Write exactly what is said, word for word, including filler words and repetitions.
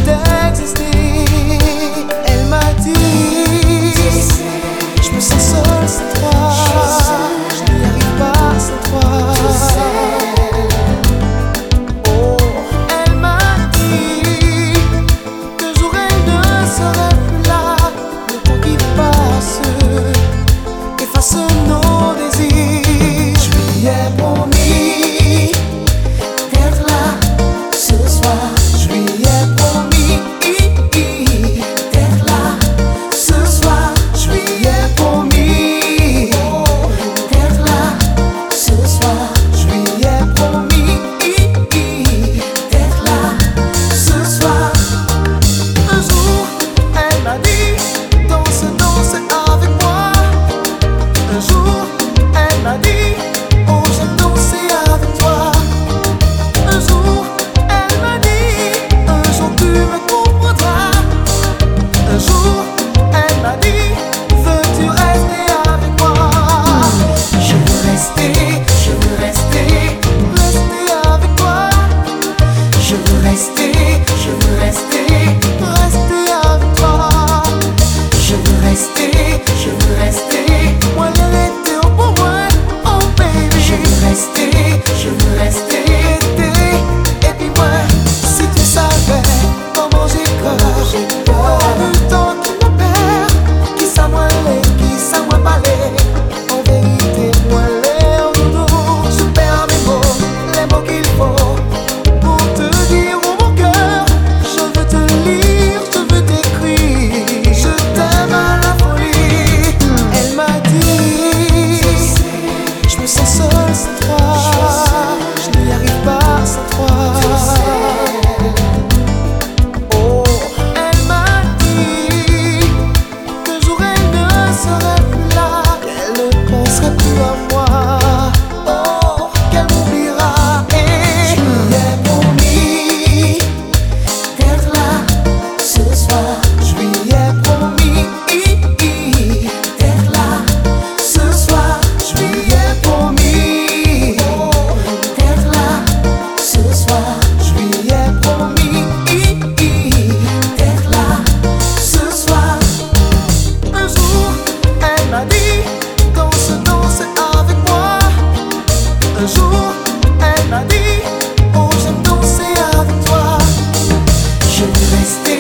d'exister. Elle m'a dit, je me sens seule sans toi, je n'y arrive pas sans toi. Oh, elle m'a dit qu'un jour elle ne serait plus là. Le temps qui passe efface nos désirs. Je lui ai promis d'être là ce soir. Je lui ai promis d'être là ce soir. Je lui ai promis d'être là ce soir. Je lui ai promis d'être là ce soir. Un jour, elle m'a dit danse, danse avec moi. Un jour, elle m'a dit oh j'aime danser avec toi. Un jour, elle m'a dit un jour tu me comprendras. Un jour, elle m'a dit veux-tu rester avec moi? Je veux rester, je veux rester, rester avec toi. Je veux rester, je veux rester, rester avec toi. Je veux rester, je veux rester, moi l'été au pour moi, oh baby. Je veux rester, je veux rester, rester, et puis moi, si tu savais comment j'ai peur, le temps qui me perd, qui ça moi l'est, qui ça moi pas l'est. En vérité, moi l'est en doudou, je perds mes mots, les mots qu'il faut pour te dire où mon cœur. Je veux te lire, je veux t'écrire, je t'aime à la folie. Elle m'a dit, je me sens seule sans toi, je n'y arrive pas sans toi. Oh, elle m'a dit qu'un jour elle ne serait plus là, qu'elle ne penserait plus à moi, oh, qu'elle m'oubliera. Et je lui ai promis d'être là ce soir. Je lui ai promis d'être là ce soir. Je lui ai promis d'être là ce soir. Je lui ai promis d'être là ce soir. Un jour, elle m'a dit danse, danse avec moi. Un jour, elle m'a dit oh j'aime danser avec toi. Je veux rester,